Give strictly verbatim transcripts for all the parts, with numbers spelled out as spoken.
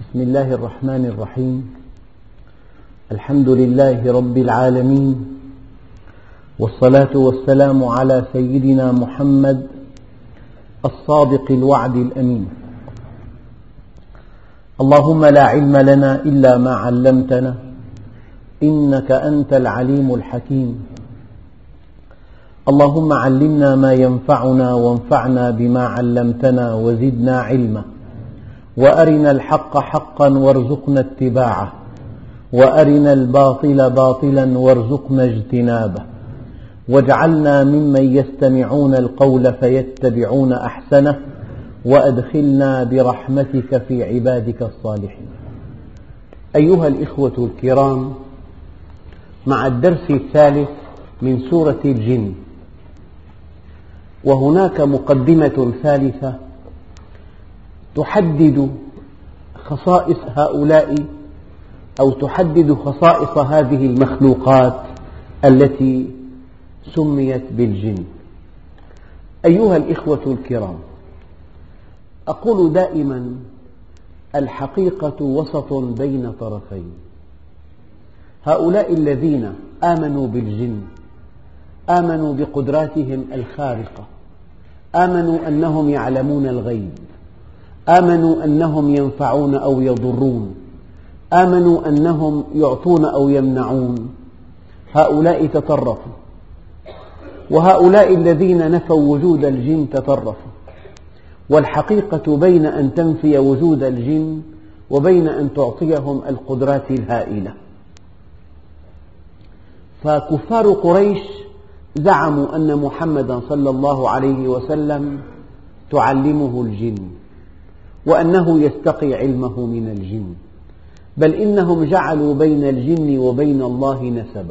بسم الله الرحمن الرحيم. الحمد لله رب العالمين، والصلاة والسلام على سيدنا محمد الصادق الوعد الأمين. اللهم لا علم لنا إلا ما علمتنا إنك أنت العليم الحكيم. اللهم علمنا ما ينفعنا وانفعنا بما علمتنا وزدنا علما، وأرنا الحق حقا وارزقنا اتباعه، وأرنا الباطل باطلا وارزقنا اجتنابه، واجعلنا ممن يستمعون القول فيتبعون أحسنه، وأدخلنا برحمتك في عبادك الصالحين. أيها الإخوة الكرام، مع الدرس الثالث من سورة الجن، وهناك مقدمة ثالثة تحدد خصائص هؤلاء أو تحدد خصائص هذه المخلوقات التي سميت بالجن. أيها الإخوة الكرام، أقول دائما الحقيقة وسط بين طرفين. هؤلاء الذين آمنوا بالجن آمنوا بقدراتهم الخارقة، آمنوا أنهم يعلمون الغيب، آمنوا أنهم ينفعون أو يضرون، آمنوا أنهم يعطون أو يمنعون. هؤلاء تطرفوا، وهؤلاء الذين نفوا وجود الجن تطرفوا. والحقيقة بين أن تنفي وجود الجن وبين أن تعطيهم القدرات الهائلة. فكفار قريش زعموا أن محمدا صلى الله عليه وسلم تعلمه الجن، وأنه يستقي علمه من الجن، بل إنهم جعلوا بين الجن وبين الله نسبا،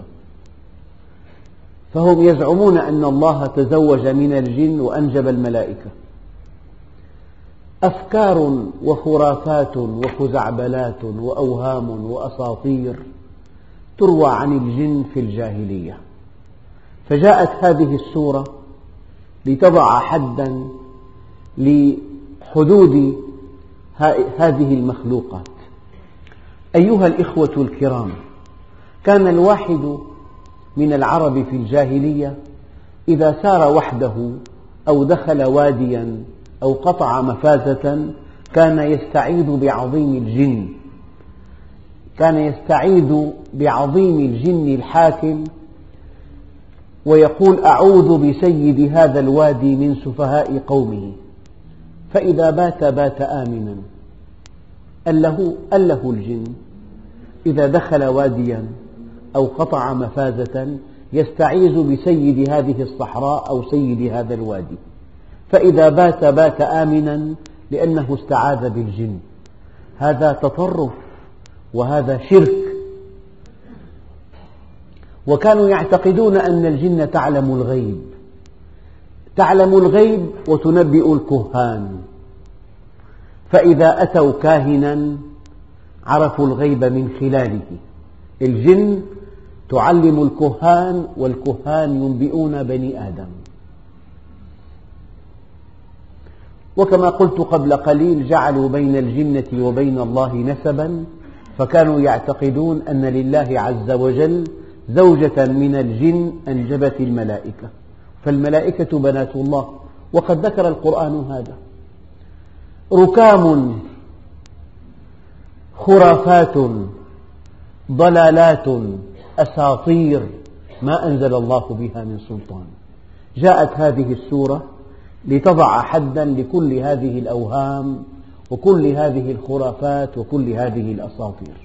فهم يزعمون أن الله تزوج من الجن وأنجب الملائكة. أفكار وخرافات وخزعبلات وأوهام وأساطير تروى عن الجن في الجاهلية. فجاءت هذه السورة لتضع حدا لحدود هذه المخلوقات. أيها الإخوة الكرام، كان الواحد من العرب في الجاهلية إذا سار وحده أو دخل واديا أو قطع مفازة كان يستعيذ بعظيم الجن، كان يستعيذ بعظيم الجن الحاكم، ويقول: أعوذ بسيد هذا الوادي من سفهاء قومه. فإذا بات بات آمنا. أله, أله الجن إذا دخل واديا أو قطع مفازة يستعيذ بسيد هذه الصحراء أو سيد هذا الوادي، فإذا بات بات آمنا لأنه استعاذ بالجن. هذا تطرف وهذا شرك. وكانوا يعتقدون أن الجن تعلم الغيب، تعلم الغيب وتنبئ الكهان، فإذا أتوا كاهنا عرفوا الغيب من خلاله. الجن تعلم الكهان، والكهان ينبئون بني آدم. وكما قلت قبل قليل جعلوا بين الجنة وبين الله نسبا، فكانوا يعتقدون أن لله عز وجل زوجة من الجن أنجبت الملائكة، فالملائكة بنات الله، وقد ذكر القرآن هذا. ركام، خرافات، ضلالات، أساطير ما أنزل الله بها من سلطان. جاءت هذه السورة لتضع حدا لكل هذه الأوهام وكل هذه الخرافات وكل هذه الأساطير.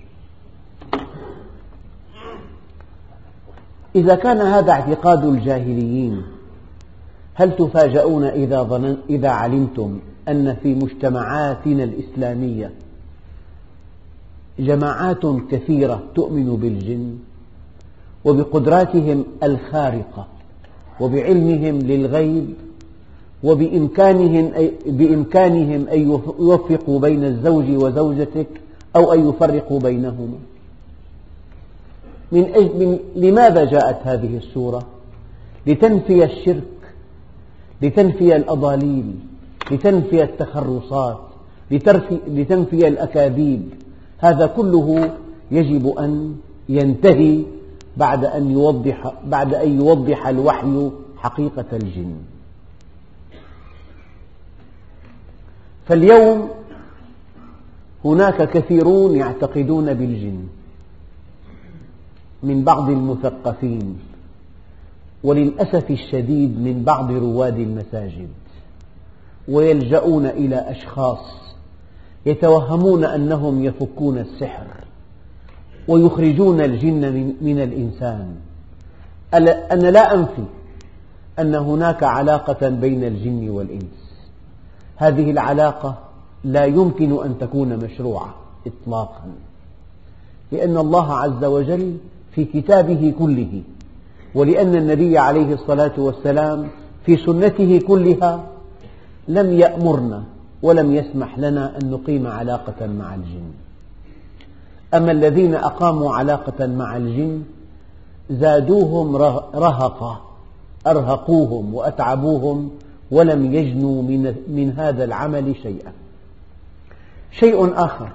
إذا كان هذا اعتقاد الجاهليين، هل تفاجؤون إذا, ظنن إذا علمتم أن في مجتمعاتنا الإسلامية جماعات كثيرة تؤمن بالجن وبقدراتهم الخارقة وبعلمهم للغيب، وبإمكانهم بإمكانهم أن يوفقوا بين الزوج وزوجتك أو أن يفرقوا بينهما؟ من أجل من لماذا جاءت هذه السورة؟ لتنفي الشرك، لتنفي الأضاليل، لتنفي التخرصات، لتنفي الأكاذيب، هذا كله يجب أن ينتهي بعد أن يوضح, بعد أن يوضح الوحي حقيقة الجن. فاليوم هناك كثيرون يعتقدون بالجن من بعض المثقفين، وللأسف الشديد من بعض رواد المساجد، ويلجؤون إلى أشخاص يتوهمون أنهم يفكون السحر ويخرجون الجن من الإنسان. أنا لا أنفي أن هناك علاقة بين الجن والإنس، هذه العلاقة لا يمكن أن تكون مشروعة إطلاقا، لأن الله عز وجل في كتابه كله، ولأن النبي عليه الصلاة والسلام في سنته كلها لم يأمرنا ولم يسمح لنا أن نقيم علاقة مع الجن. أما الذين أقاموا علاقة مع الجن زادوهم رهقا، أرهقوهم وأتعبوهم ولم يجنوا من, من هذا العمل شيئا. شيء آخر،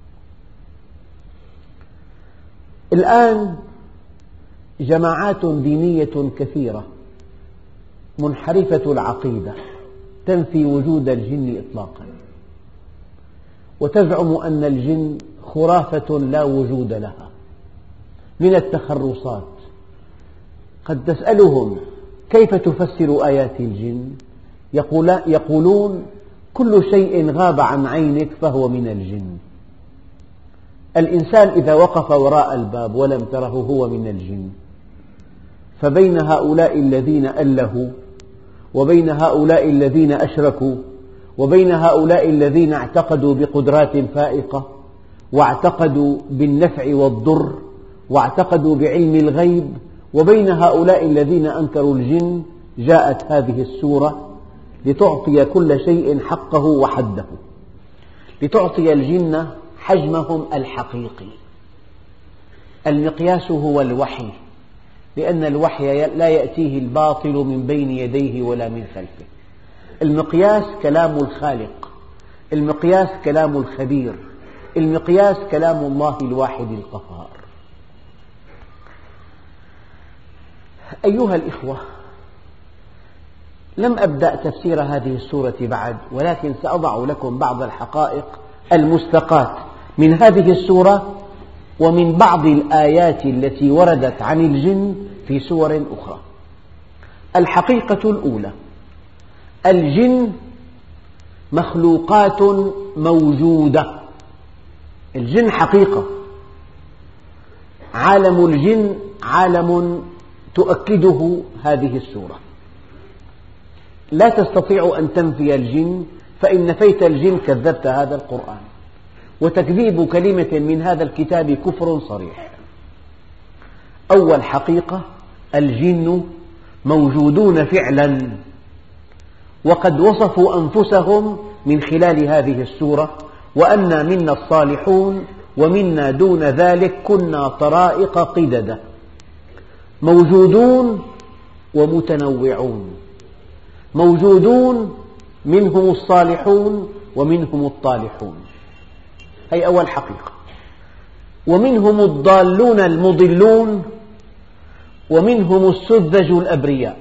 الآن جماعات دينية كثيرة منحرفة العقيدة تنفي وجود الجن إطلاقا، وتزعم أن الجن خرافة لا وجود لها من التخرصات. قد تسألهم كيف تفسر آيات الجن؟ يقولون كل شيء غاب عن عينك فهو من الجن. الإنسان إذا وقف وراء الباب ولم تره هو من الجن، فبين هؤلاء الذين ألهوا وبين هؤلاء الذين أشركوا وبين هؤلاء الذين اعتقدوا بقدرات فائقة واعتقدوا بالنفع والضر واعتقدوا بعلم الغيب، وبين هؤلاء الذين أنكروا الجن جاءت هذه السورة لتعطي كل شيء حقه وحده، لتعطي الجن حجمهم الحقيقي. المقياس هو الوحي، لأن الوحي لا يأتيه الباطل من بين يديه ولا من خلفه. المقياس كلام الخالق، المقياس كلام الخبير، المقياس كلام الله الواحد القهار. أيها الإخوة، لم أبدأ تفسير هذه السورة بعد، ولكن سأضع لكم بعض الحقائق المستقاة من هذه السورة ومن بعض الآيات التي وردت عن الجن في سور أخرى. الحقيقة الأولى: الجن مخلوقات موجودة، الجن حقيقة. عالم الجن عالم تؤكده هذه السورة. لا تستطيع أن تنفي الجن، فإن نفيت الجن كذبت هذا القرآن، وتكذيب كلمة من هذا الكتاب كفر صريح. أول حقيقة: الجن موجودون فعلا، وقد وصفوا أنفسهم من خلال هذه السورة: وأنا منا الصالحون ومنا دون ذلك كنا طرائق قددا. موجودون ومتنوعون، موجودون منهم الصالحون ومنهم الطالحون، هذه أول حقيقة. ومنهم الضالون المضلون ومنهم السذج الأبرياء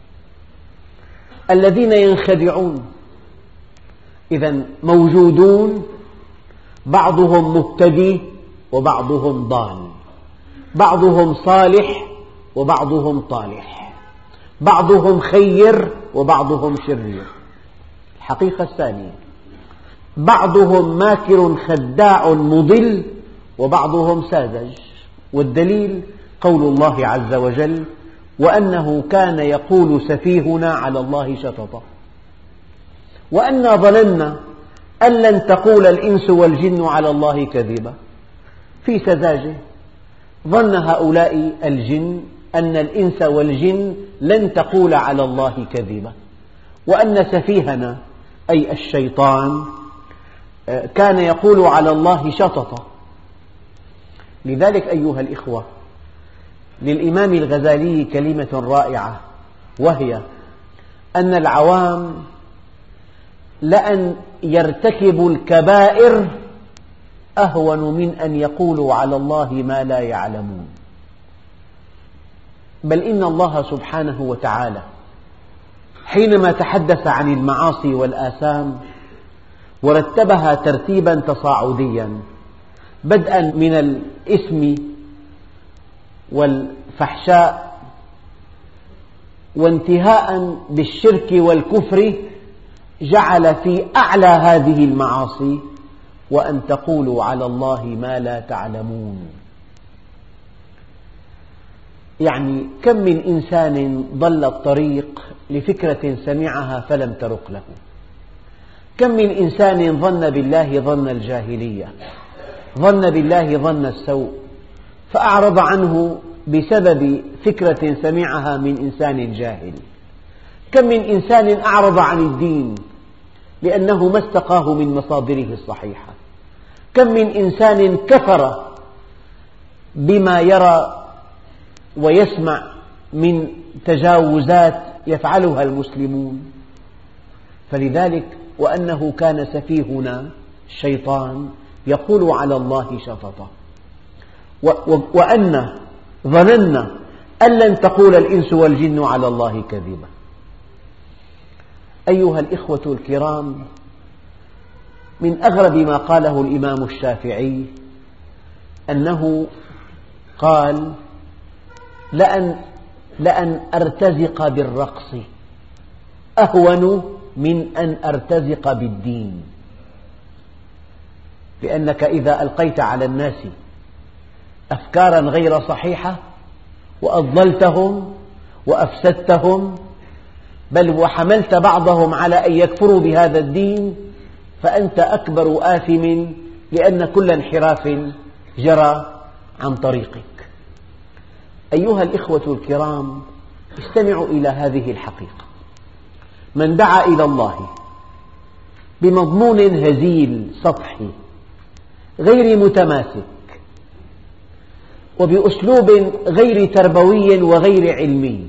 الذين ينخدعون. إذن موجودون، بعضهم مهتدي وبعضهم ضال، بعضهم صالح وبعضهم طالح، بعضهم خير وبعضهم شرير. الحقيقة الثانية: بعضهم ماكر خداع مضل وبعضهم ساذج. والدليل قول الله عز وجل: وأنه كان يقول سفيهنا على الله شططا. وأنا ظننا أن لن تقول الإنس والجن على الله كذبا. في سذاجة، ظن هؤلاء الجن أن الإنس والجن لن تقول على الله كذبا، وأن سفيهنا أي الشيطان كان يقول على الله شططا. لذلك أيها الإخوة، للإمام الغزالي كلمة رائعة، وهي أن العوام لأن يرتكبوا الكبائر أهون من أن يقولوا على الله ما لا يعلمون. بل إن الله سبحانه وتعالى حينما تحدث عن المعاصي والآثام ورتبها ترتيبا تصاعديا، بدءا من الإثم والفحشاء وانتهاء بالشرك والكفر، جعل في أعلى هذه المعاصي وأن تقولوا على الله ما لا تعلمون. يعني كم من إنسان ضل الطريق لفكرة سمعها فلم ترق له، كم من إنسان ظن بالله ظن الجاهلية، ظن بالله ظن السوء، فأعرض عنه بسبب فكرة سمعها من إنسان جاهل. كم من إنسان أعرض عن الدين لأنه ما استقاه من مصادره الصحيحة. كم من إنسان كفر بما يرى ويسمع من تجاوزات يفعلها المسلمون. فلذلك وأنه كان سفيهنا الشيطان يقول على الله شططا، وأن ظننا أن لن تقول الإنس والجن على الله كذبا. أيها الإخوة الكرام، من أغرب ما قاله الإمام الشافعي أنه قال: لأن, لأن أرتزق بالرقص أهون من أن أرتزق بالدين. لأنك إذا ألقيت على الناس أفكارا غير صحيحة وأضللتهم وأفسدتهم، بل وحملت بعضهم على أن يكفروا بهذا الدين، فأنت أكبر آثم، لأن كل انحراف جرى عن طريقك. أيها الإخوة الكرام، استمعوا إلى هذه الحقيقة: من دعا إلى الله بمضمون هزيل سطحي غير متماسك وبأسلوب غير تربوي وغير علمي،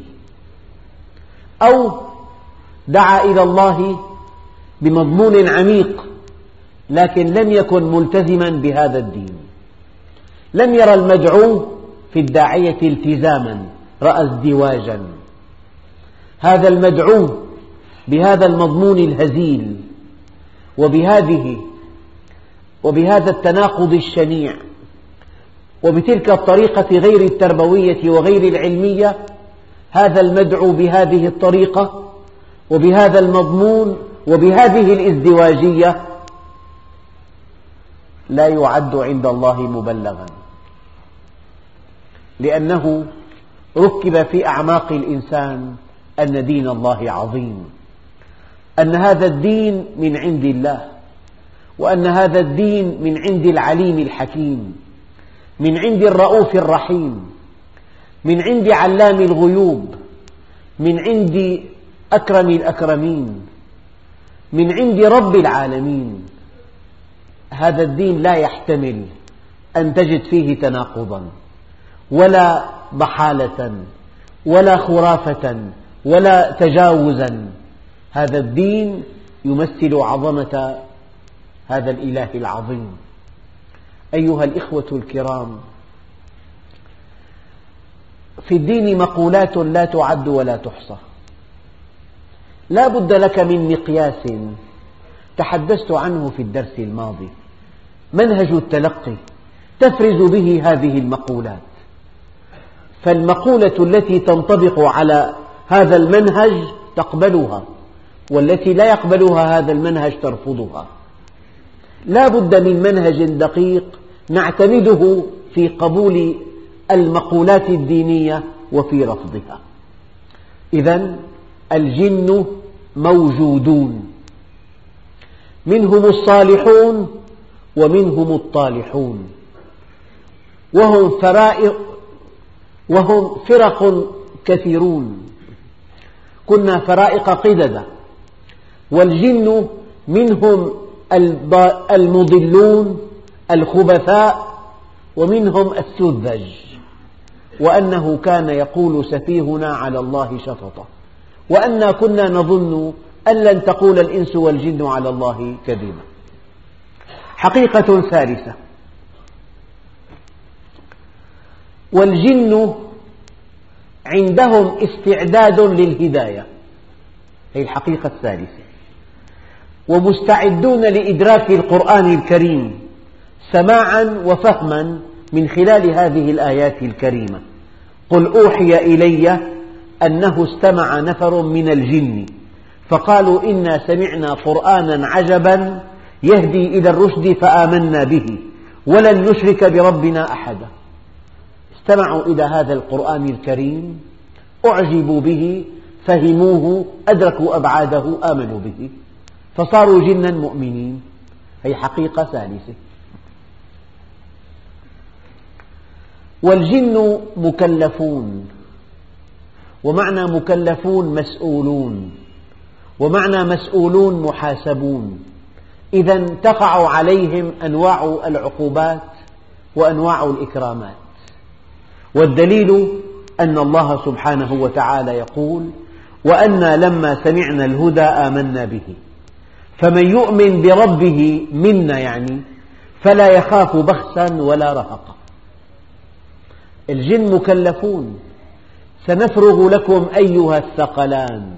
أو دعا إلى الله بمضمون عميق لكن لم يكن ملتزما بهذا الدين، لم يرى المدعو في الداعية التزاما، رأى ازدواجا. هذا المدعو بهذا المضمون الهزيل وبهذه وبهذا التناقض الشنيع وبتلك الطريقة غير التربوية وغير العلمية، هذا المدعو بهذه الطريقة وبهذا المضمون وبهذه الازدواجية لا يعد عند الله مبلغا، لأنه ركب في أعماق الإنسان أن دين الله عظيم، أن هذا الدين من عند الله، وأن هذا الدين من عند العليم الحكيم، من عند الرؤوف الرحيم، من عند علام الغيوب، من عند أكرم الأكرمين، من عند رب العالمين. هذا الدين لا يحتمل أن تجد فيه تناقضا ولا ضحالة ولا خرافة ولا تجاوزا. هذا الدين يمثل عظمة هذا الإله العظيم. أيها الإخوة الكرام، في الدين مقولات لا تعد ولا تحصى. لا بد لك من مقياس تحدثت عنه في الدرس الماضي، منهج التلقي تفرز به هذه المقولات. فالمقولة التي تنطبق على هذا المنهج تقبلها، والتي لا يقبلها هذا المنهج ترفضها. لا بد من منهج دقيق نعتمده في قبول المقولات الدينية وفي رفضها. إذن الجن موجودون، منهم الصالحون ومنهم الطالحون، وهم فرائق وهم فرق كثيرون. كنا فرائق قددا، والجن منهم المضلون الخبثاء ومنهم السذج. وأنه كان يقول سفيهنا على الله شططا، وأنا كنا نظن أن لن تقول الإنس والجن على الله كذبا. حقيقة ثالثة: والجن عندهم استعداد للهداية، هذه الحقيقة الثالثة، ومستعدون لإدراك القرآن الكريم سماعا وفهما من خلال هذه الآيات الكريمة. قل أوحي إلي أنه استمع نفر من الجن فقالوا إنا سمعنا قرآنا عجبا يهدي إلى الرشد فآمنا به ولن نشرك بربنا أحدا. استمعوا إلى هذا القرآن الكريم، أعجبوا به، فهموه، أدركوا أبعاده، آمنوا به، فصاروا جنا مؤمنين. هذه حقيقة ثالثة. والجن مكلفون، ومعنى مكلفون مسؤولون، ومعنى مسؤولون محاسبون. إذا تقع عليهم أنواع العقوبات وأنواع الإكرامات، والدليل أن الله سبحانه وتعالى يقول: وأنا لما سمعنا الهدى آمنا به فمن يؤمن بربه منا، يعني فلا يخاف بخسا ولا رهقا. الجن مكلفون، سنفرغ لكم أيها الثقلان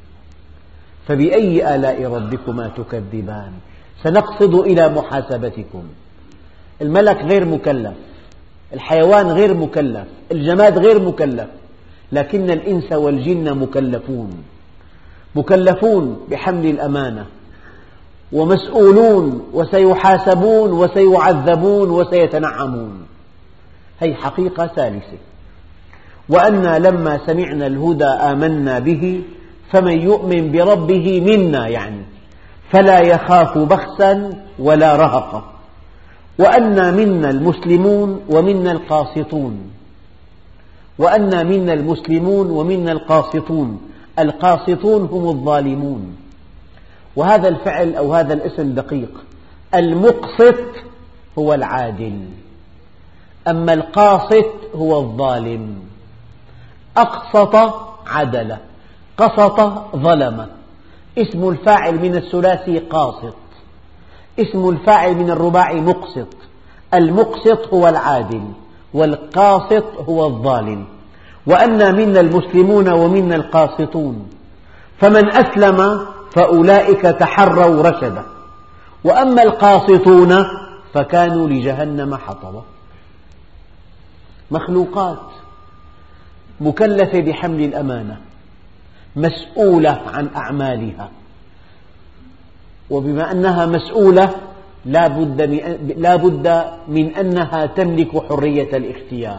فبأي آلاء ربكما تكذبان. سنقصد إلى محاسبتكم. الملك غير مكلف، الحيوان غير مكلف، الجماد غير مكلف، لكن الإنس والجن مكلفون، مكلفون بحمل الأمانة، ومسؤولون، وسيحاسبون وسيعذبون وسيتنعمون. هذه حقيقة ثالثة. وأنا لما سمعنا الهدى آمنا به فمن يؤمن بربه منا، يعني فلا يخاف بخسا ولا رهقا. وأنا منا المسلمون ومنا القاسطون، وأنا منا المسلمون ومنا القاسطون. القاسطون هم الظالمون، وهذا الفعل أو هذا الاسم دقيق. المقسط هو العادل، أما القاسط هو الظالم. أقسط عدل، قسط ظلم. اسم الفاعل من الثلاثي قاسط، اسم الفاعل من الرباعي مقسط. المقسط هو العادل، والقاسط هو الظالم. وأنا منا المسلمون ومنا القاسطون، فمن أسلم فأولئك تحروا رشدا، وأما القاسطون فكانوا لجهنم حطبا. مخلوقات مكلفة بحمل الأمانة، مسؤولة عن أعمالها، وبما أنها مسؤولة لا بد لا بد من أنها تملك حرية الاختيار.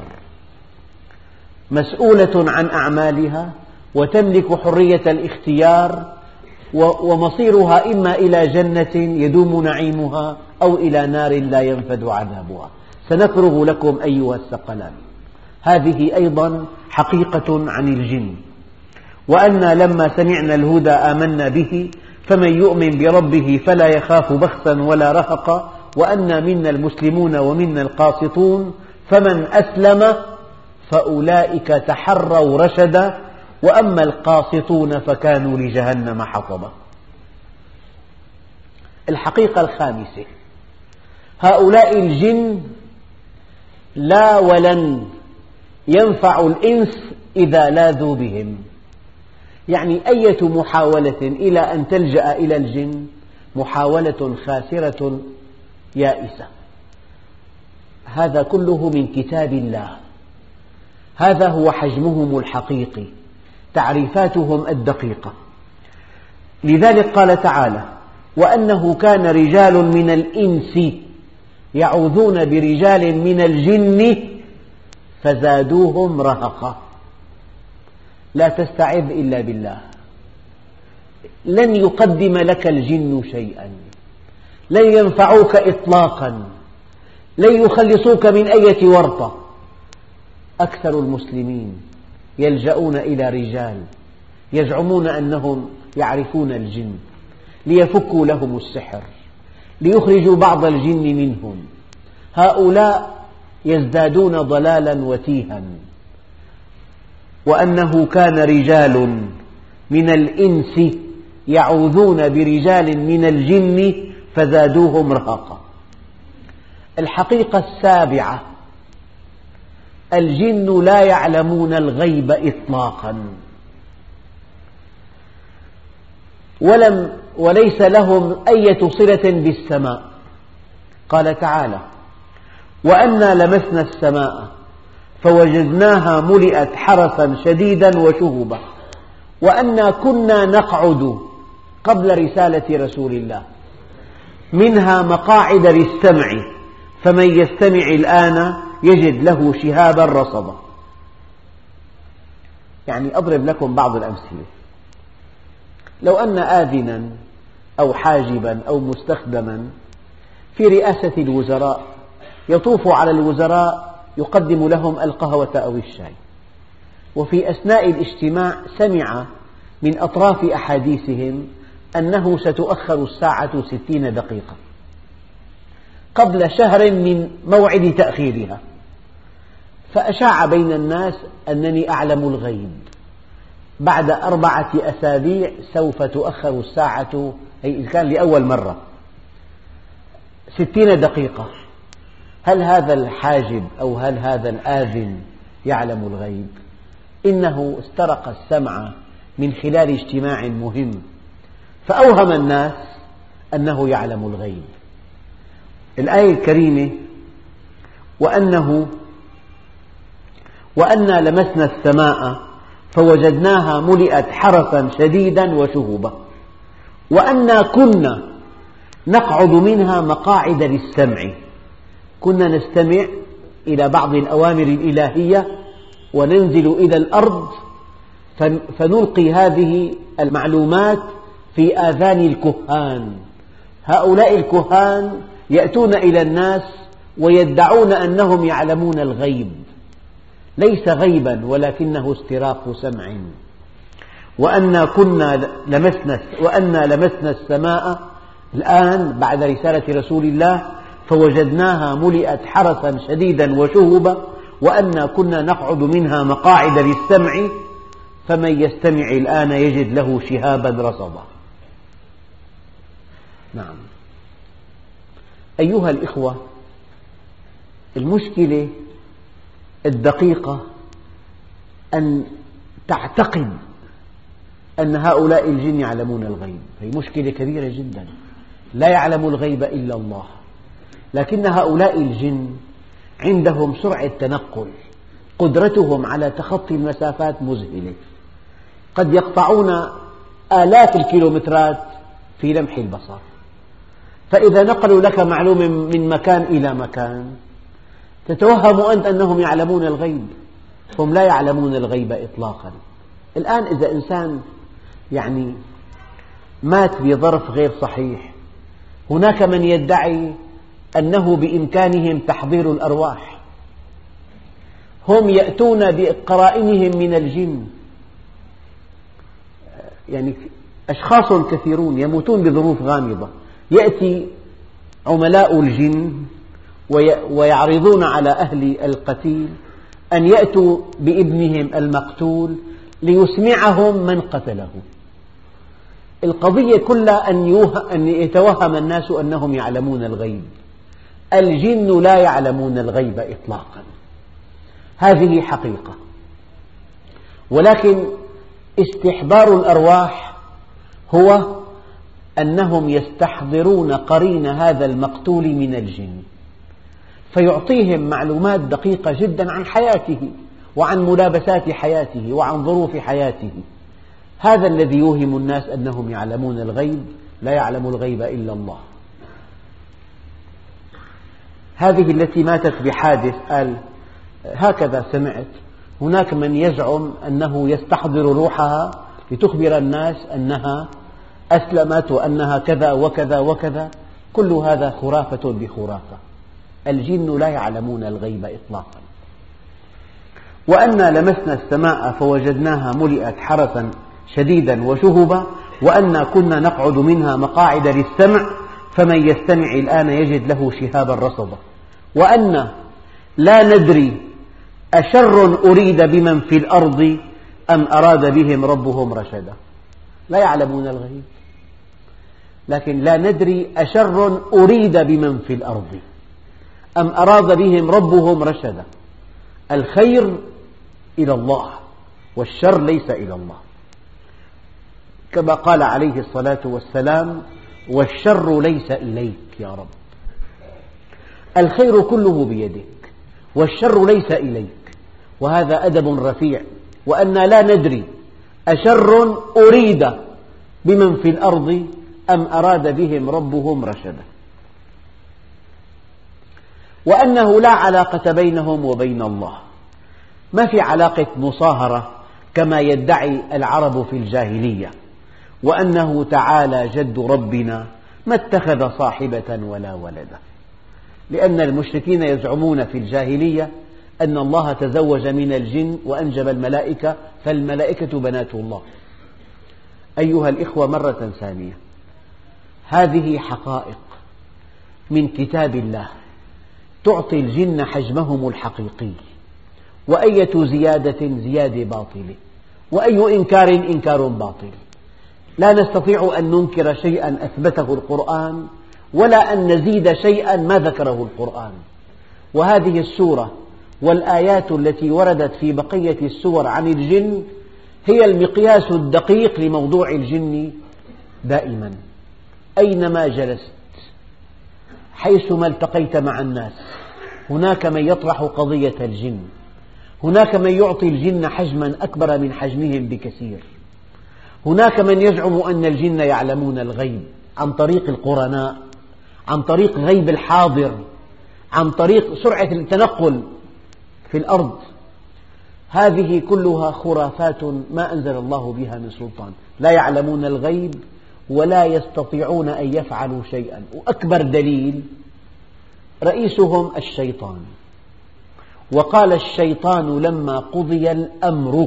مسؤولة عن أعمالها وتملك حرية الاختيار، ومصيرها إما إلى جنة يدوم نعيمها أو إلى نار لا ينفد عذابها. سنفرغ لكم أيها الثقلان. هذه أيضا حقيقة عن الجن. وأنا لما سمعنا الهدى آمنا به فمن يؤمن بربه فلا يخاف بخسا ولا رهقا. وأنا منا المسلمون ومنا القاسطون، فمن أسلم فأولئك تحروا رشدا، وأما القاسطون فكانوا لجهنم حطبا. الحقيقة الخامسة: هؤلاء الجن لا ولن ينفع الإنس إذا لاذوا بهم. يعني أية محاولة إلى أن تلجأ إلى الجن محاولة خاسرة يائسة. هذا كله من كتاب الله، هذا هو حجمهم الحقيقي، تعريفاتهم الدقيقة. لذلك قال تعالى: وأنه كان رجال من الإنس يعوذون برجال من الجن فزادوهم رهقا. لا تستعذ إلا بالله، لن يقدم لك الجن شيئا، لن ينفعوك إطلاقا، لن يخلصوك من أية ورطة. أكثر المسلمين يلجؤون إلى رجال يزعمون أنهم يعرفون الجن ليفكوا لهم السحر، ليخرجوا بعض الجن منهم. هؤلاء يزدادون ضلالا وتيها. وأنه كان رجال من الإنس يعوذون برجال من الجن فزادوهم رهقا. الحقيقة السابعة: الجن لا يعلمون الغيب إطلاقا، ولم وليس لهم أية صلة بالسماء. قال تعالى: وأنا لمسنا السماء فوجدناها ملئت حرسا شديدا وشهبا وأنا كنا نقعد قبل رسالة رسول الله منها مقاعد للسمع فمن يستمع الآن يجد له شهابا رصدا. يعني أضرب لكم بعض الأمثلة. لو أن آذنا أو حاجبا أو مستخدما في رئاسة الوزراء يطوف على الوزراء يقدم لهم القهوة أو الشاي، وفي أثناء الاجتماع سمع من أطراف أحاديثهم أنه ستؤخر الساعة ستين دقيقة قبل شهر من موعد تأخيرها، فأشاع بين الناس أنني أعلم الغيب، بعد أربعة أسابيع سوف تؤخر الساعة، أي إذا كان لأول مرة، ستين دقيقة. هل هذا الحاجب أو هل هذا الآذن يعلم الغيب؟ إنه استرق السمع من خلال اجتماع مهم فأوهم الناس أنه يعلم الغيب. الآية الكريمة: وأنه وأنا لمسنا السماء فوجدناها ملئت حرسا شديدا وشهبا وأنا كنا نقعد منها مقاعد للسمع. كنا نستمع إلى بعض الأوامر الإلهية وننزل إلى الأرض فنلقي هذه المعلومات في آذان الكهان. هؤلاء الكهان يأتون إلى الناس ويدعون أنهم يعلمون الغيب، ليس غيبا ولكنه استراق سمع. وأنا كنا لمسنا وأنا لمسنا السماء، الآن بعد رسالة رسول الله، فوجدناها ملئت حرسا شديدا وشهبا وأنا كنا نقعد منها مقاعد للسمع فمن يستمع الآن يجد له شهابا رصدا. نعم أيها الإخوة، المشكلة الدقيقة أن تعتقد أن هؤلاء الجن يعلمون الغيب، هي مشكلة كبيرة جدا. لا يعلم الغيب إلا الله، لكن هؤلاء الجن عندهم سرعة تنقل، قدرتهم على تخطي المسافات مذهلة، قد يقطعون آلاف الكيلومترات في لمح البصر. فإذا نقلوا لك معلومة من مكان إلى مكان تتوهم أنت أنهم يعلمون الغيب، هم لا يعلمون الغيب إطلاقا. الآن إذا إنسان يعني مات بظرف غير صحيح، هناك من يدعي أنه بإمكانهم تحضير الأرواح، هم يأتون بقرائنهم من الجن. يعني أشخاص كثيرون يموتون بظروف غامضة، يأتي عملاء الجن ويعرضون على أهل القتيل أن يأتوا بابنهم المقتول ليسمعهم من قتله. القضية كلها أن يتوهم الناس أنهم يعلمون الغيب. الجن لا يعلمون الغيب إطلاقا، هذه حقيقة. ولكن استحضار الأرواح هو أنهم يستحضرون قرين هذا المقتول من الجن، فيعطيهم معلومات دقيقة جدا عن حياته وعن ملابسات حياته وعن ظروف حياته. هذا الذي يوهم الناس أنهم يعلمون الغيب. لا يعلم الغيب إلا الله. هذه التي ماتت بحادث قال هكذا سمعت. هناك من يزعم أنه يستحضر روحها لتخبر الناس أنها أسلمت وأنها كذا وكذا وكذا. كل هذا خرافة بخرافة. الجن لا يعلمون الغيب إطلاقا. وأنا لمسنا السماء فوجدناها ملئت حرسا شديدا وشهبا وأنا كنا نقعد منها مقاعد للسمع فمن يستمع الآن يجد له شهابا رصدا. وأنا لا ندري أشر أريد بمن في الأرض أم أراد بهم ربهم رشدا. لا يعلمون الغيب، لكن لا ندري أشر أريد بمن في الأرض أم أراد بهم ربهم رشدا. الخير إلى الله والشر ليس إلى الله، كما قال عليه الصلاة والسلام: والشر ليس إليك يا رب. الخير كله بيدك والشر ليس إليك، وهذا أدب رفيع، وأنا لا ندري أشر أريد بمن في الأرض أم أراد بهم ربهم رشدا، وأنه لا علاقة بينهم وبين الله، ما في علاقة مصاهرة كما يدعي العرب في الجاهلية، وأنه تعالى جد ربنا ما اتخذ صاحبة ولا ولدا، لأن المشركين يزعمون في الجاهلية أن الله تزوج من الجن وأنجب الملائكة، فالملائكة بنات الله. أيها الإخوة، مرة ثانية، هذه حقائق من كتاب الله تعطي الجن حجمهم الحقيقي، وأية زيادة زيادة باطلة، وأي إنكار إنكار باطل. لا نستطيع أن ننكر شيئا أثبته القرآن، ولا أن نزيد شيئا ما ذكره القرآن. وهذه السورة والآيات التي وردت في بقية السور عن الجن هي المقياس الدقيق لموضوع الجن دائما. أينما جلست، حيثما التقيت مع الناس، هناك من يطرح قضية الجن، هناك من يعطي الجن حجما أكبر من حجمهم بكثير، هناك من يزعم أن الجن يعلمون الغيب عن طريق القرناء، عن طريق غيب الحاضر، عن طريق سرعة التنقل في الأرض. هذه كلها خرافات ما أنزل الله بها من سلطان، لا يعلمون الغيب ولا يستطيعون أن يفعلوا شيئا. وأكبر دليل رئيسهم الشيطان، وقال الشيطان لما قضي الأمر: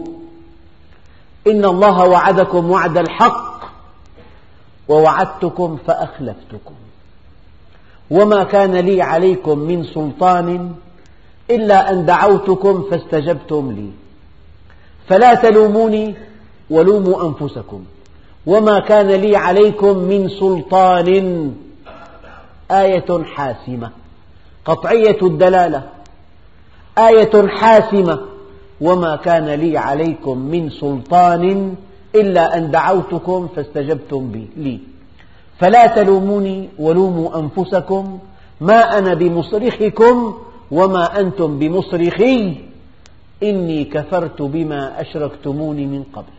إن الله وعدكم وعد الحق ووعدتكم فأخلفتكم وما كان لي عليكم من سلطان إلا أن دعوتكم فاستجبتم لي فلا تلوموني ولوموا أنفسكم وما كان لي عليكم من سلطان. آية حاسمة قطعية الدلالة، آية حاسمة: وما كان لي عليكم من سلطان إلا أن دعوتكم فاستجبتم لي فلا تلوموني ولوموا أنفسكم ما أنا بمصرخكم وما أنتم بمصرخي إني كفرت بما أشركتموني من قبل.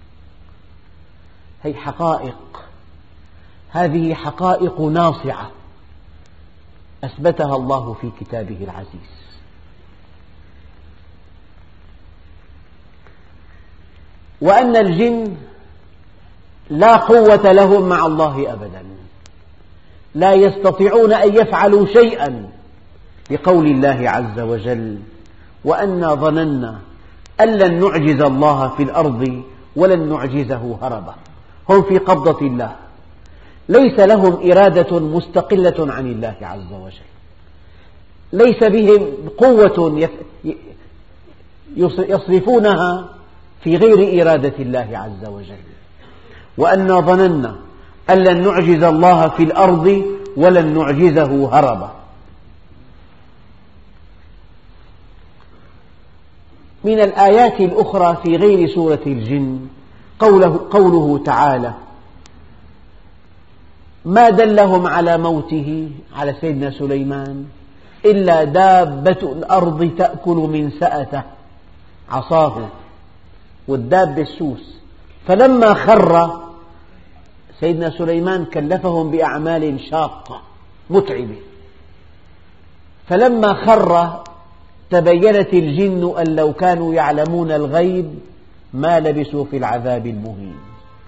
هذه حقائق، هذه حقائق ناصعة أثبتها الله في كتابه العزيز. وأن الجن لا قوة لهم مع الله أبدا، لا يستطيعون أن يفعلوا شيئا، لقول الله عز وجل: وأنا ظننا أن لن نعجز الله في الأرض ولن نعجزه هربا. هم في قبضة الله، ليس لهم إرادة مستقلة عن الله عز وجل، ليس بهم قوة يصرفونها في غير إرادة الله عز وجل. وأنا ظننا أن لن نعجز الله في الأرض ولن نعجزه هربا. من الآيات الأخرى في غير سورة الجن قوله, قوله تعالى: ما دلهم على موته على سيدنا سليمان إلا دابة الأرض تأكل من سأته عصاه، والدابة السوس. فلما خر سيدنا سليمان كلفهم بأعمال شاقة متعبة، فلما خر تبينت الجن أن لو كانوا يعلمون الغيب ما لبثوا في العذاب المهين.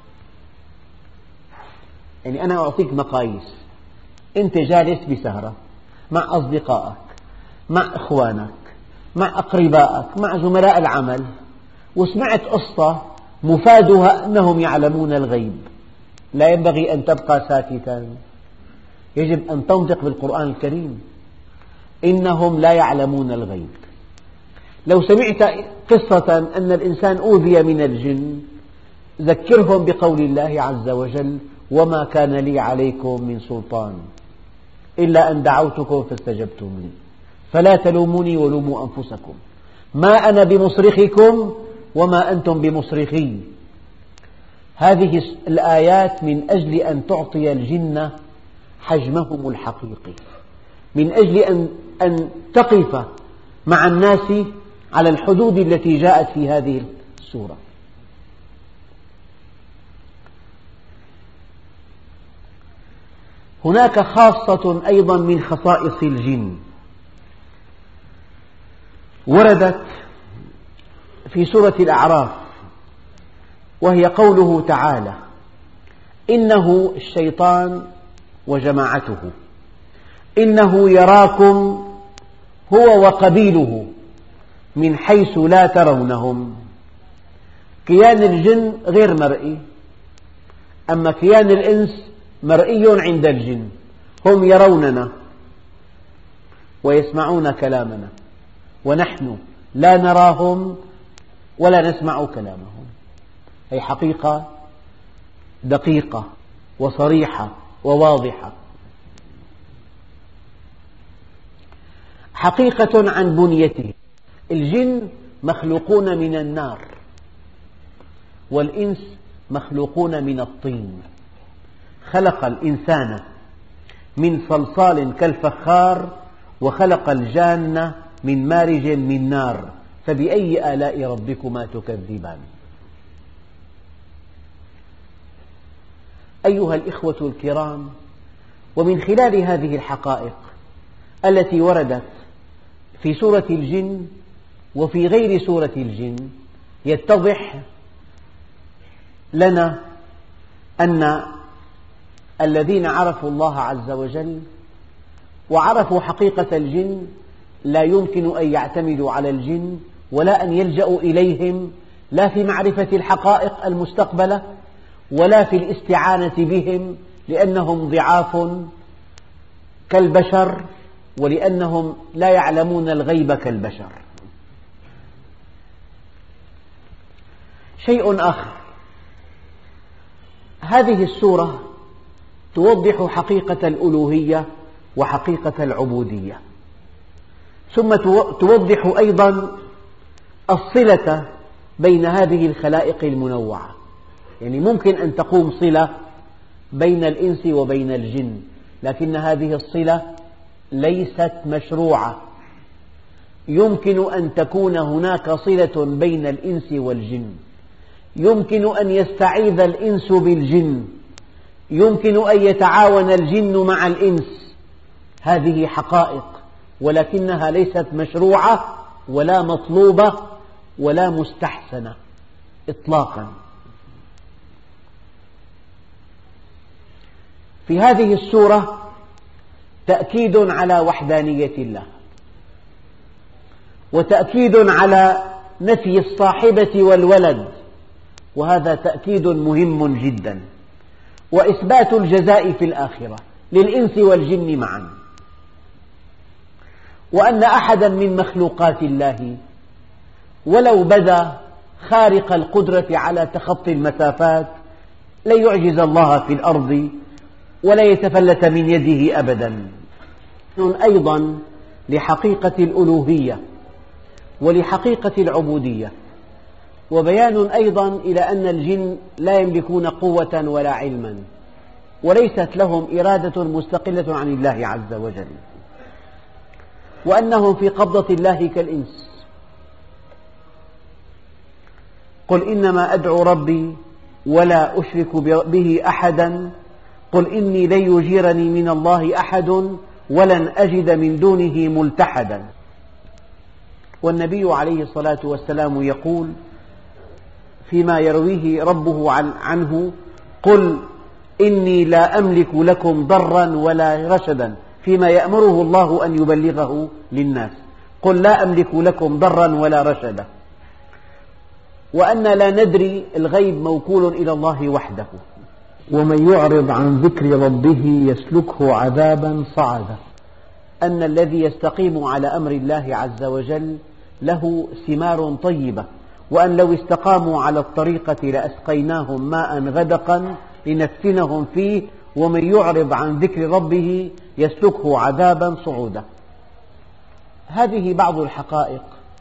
يعني أنا أعطيك مقاييس، أنت جالس بسهرة مع أصدقائك، مع إخوانك، مع أقربائك، مع زملاء العمل، وسمعت قصة مفادها أنهم يعلمون الغيب، لا ينبغي أن تبقى ساكتا، يجب أن تنطق بالقرآن الكريم: إنهم لا يعلمون الغيب. لو سمعت قصة أن الإنسان أوذي من الجن، ذكرهم بقول الله عز وجل: وما كان لي عليكم من سلطان إلا أن دعوتكم فاستجبتم لي فلا تلوموني ولوموا أنفسكم ما أنا بمصرخكم وما أنتم بمصرخي. هذه الآيات من أجل أن تعطي الجن حجمهم الحقيقي، من أجل أن, أن تقف مع الناس على الحدود التي جاءت في هذه السورة. هناك خاصة أيضا من خصائص الجن وردت في سورة الأعراف، وهي قوله تعالى: إنه الشيطان وجماعته إنه يراكم هو وقبيله من حيث لا ترونهم. كيان الجن غير مرئي، أما كيان الإنس مرئي عند الجن، هم يروننا ويسمعون كلامنا، ونحن لا نراهم ولا نسمع كلامهم. هي حقيقة دقيقة وصريحة وواضحة. حقيقة عن بنيته: الجن مخلوقون من النار، والإنس مخلوقون من الطين. خلق الإنسان من صلصال كالفخار، وخلق الجان من مارج من نار، فبأي آلاء ربكما تكذبان. أيها الإخوة الكرام، ومن خلال هذه الحقائق التي وردت في سورة الجن وفي غير سورة الجن، يتضح لنا أن الذين عرفوا الله عز وجل وعرفوا حقيقة الجن لا يمكن أن يعتمدوا على الجن ولا أن يلجأوا إليهم، لا في معرفة الحقائق المستقبلة ولا في الاستعانة بهم، لأنهم ضعاف كالبشر، ولأنهم لا يعلمون الغيب كالبشر. شيء آخر، هذه السورة توضح حقيقة الألوهية وحقيقة العبودية، ثم توضح أيضا الصلة بين هذه الخلائق المنوعة. يعني ممكن أن تقوم صلة بين الإنس وبين الجن، لكن هذه الصلة ليست مشروعة. يمكن أن تكون هناك صلة بين الإنس والجن، يمكن أن يستعيذ الإنس بالجن، يمكن أن يتعاون الجن مع الإنس. هذه حقائق، ولكنها ليست مشروعة ولا مطلوبة ولا مستحسنة إطلاقا. في هذه السورة تأكيد على وحدانية الله، وتأكيد على نفي الصاحبة والولد، وهذا تأكيد مهم جدا، وإثبات الجزاء في الآخرة للإنس والجن معا، وأن أحدا من مخلوقات الله ولو بدا خارق القدرة على تخطي المسافات لن يعجز الله في الأرض ولا يتفلت من يده أبدا. أيضا لحقيقة الألوهية ولحقيقة العبودية، وبيان أيضا إلى أن الجن لا يملكون قوة ولا علما، وليست لهم إرادة مستقلة عن الله عز وجل، وأنهم في قبضة الله كالإنس. قل إنما أدعو ربي ولا أشرك به أحدا، قل إني لن يجيرني من الله أحد ولن أجد من دونه ملتحدا. والنبي عليه الصلاة والسلام يقول فيما يرويه ربه عنه: قل إني لا أملك لكم ضرا ولا رشدا، فيما يأمره الله أن يبلغه للناس: قل لا أملك لكم ضرا ولا رشدا. وأن لا ندري الغيب موكول إلى الله وحده. ومن يعرض عن ذكر ربه يسلكه عذابا صعدا، أن الذي يستقيم على أمر الله عز وجل له ثمار طيبة، وأن لو استقاموا على الطريقة لأسقيناهم ماء غدقا لنفتنهم فيه، ومن يعرض عن ذكر ربه يسلكه عذابا صعودا. هذه بعض الحقائق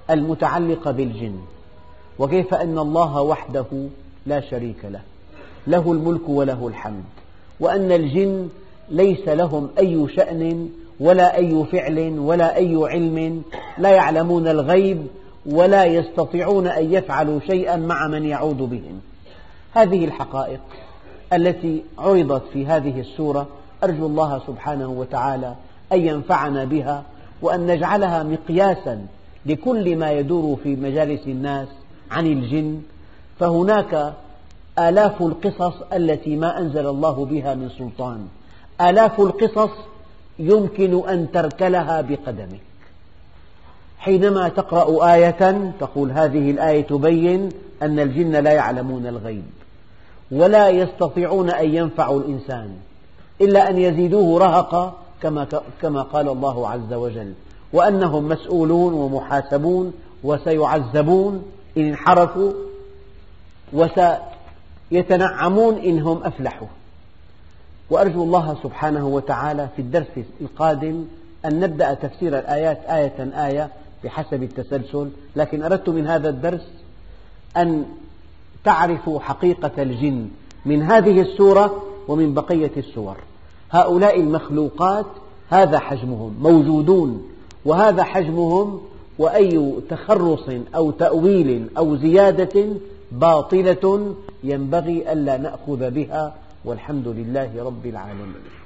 المتعلقة بالجن، وكيف أن الله وحده لا شريك له، له الملك وله الحمد، وأن الجن ليس لهم أي شأن ولا أي فعل ولا أي علم، لا يعلمون الغيب ولا يستطيعون أن يفعلوا شيئا مع من يعود بهم. هذه الحقائق التي عرضت في هذه السورة أرجو الله سبحانه وتعالى أن ينفعنا بها، وأن نجعلها مقياسا لكل ما يدور في مجالس الناس عن الجن. فهناك آلاف القصص التي ما أنزل الله بها من سلطان، آلاف القصص يمكن أن تركلها بقدمك. حينما تقرأ آية تقول هذه الآية تبين أن الجن لا يعلمون الغيب ولا يستطيعون أن ينفعوا الإنسان إلا أن يزيدوه رهقا، كما قال الله عز وجل، وأنهم مسؤولون ومحاسبون وسيعذبون إن انحرفوا وسيتنعمون إنهم أفلحوا. وأرجو الله سبحانه وتعالى في الدرس القادم أن نبدأ تفسير الآيات آية آية بحسب التسلسل، لكن أردت من هذا الدرس أن تعرفوا حقيقة الجن من هذه السورة ومن بقية السور. هؤلاء المخلوقات هذا حجمهم، موجودون وهذا حجمهم، وأي تخرص أو تأويل أو زيادة باطلة ينبغي ألا نأخذ بها، والحمد لله رب العالمين.